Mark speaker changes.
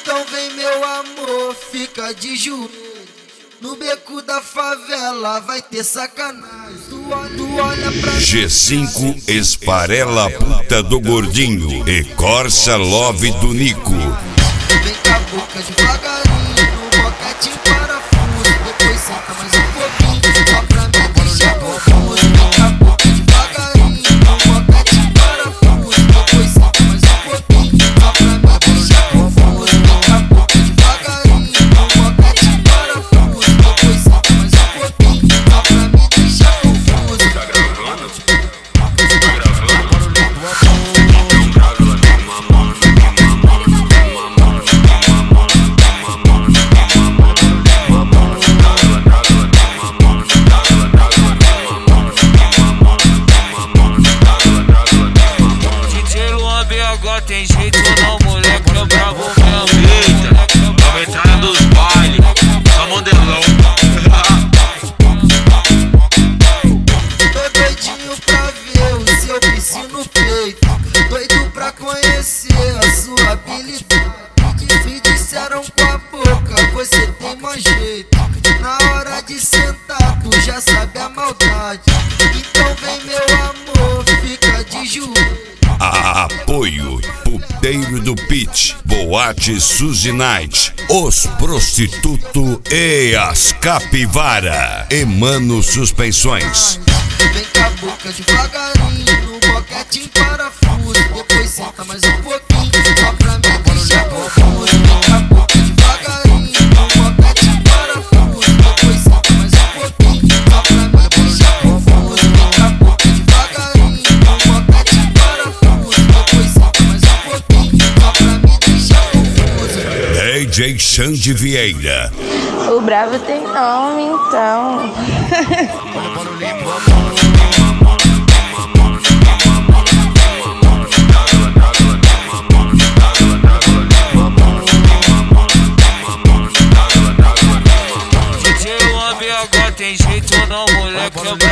Speaker 1: Então vem meu amor, fica de joelho. No beco da favela vai ter sacanagem. Tu olha pra
Speaker 2: G5 esfarela a puta do gordinho e Corsa Love do Nico.
Speaker 1: Vem com a boca devagarinho, no boquete parafuso. Depois senta mais um pouquinho, só pra me deixar confuso. Vem com a boca devagarinho, no boquete parafuso. Depois senta mais um pouquinho, só pra me deixar confuso. Vem com a boca devagarinho, no boquete parafuso. Depois senta mais um pouquinho, só pra me deixar confuso.
Speaker 3: Tá gravando? Tá gravando? Então grava ela me mamando, me mamando, me mamando, me mamando, me mamando, me mamando. Grava ela me mamando, grava ela me mamando, me mamando, me mamando, grava ela me mamando.
Speaker 4: DJ Luan BH tem jeito não, moleque, é bravo mesmo. Eita, nova entrada dos bailes, só modelão.
Speaker 1: Tô doidinho pra ver o seu piscino no peito. Doido pra conhecer a sua habilidade. Me disseram com a boca, você tem mais jeito. Na hora de sentar, tu já sabe a maldade. Então vem meu amor, fica de joelho.
Speaker 2: Apoio Puteiro do Pit, Boate Suzy Night, Os Prostituto e as Capivara, Emano Suspensões.
Speaker 1: Vem com a boca devagarinho, no boquete em parafuso. Depois senta mais um pouquinho, só pra me deixar confuso. Vem com a boca devagarinho, no boquete em parafuso. Depois senta mais um pouquinho, só pra me deixar confuso. Vem com a boca devagarinho, no boquete em parafuso. Depois senta mais um pouquinho, só pra me deixar confuso.
Speaker 2: DJ Xande Vieira.
Speaker 5: O bravo tem nome, então.
Speaker 4: DJ Luan BH tem jeito não, moleque, é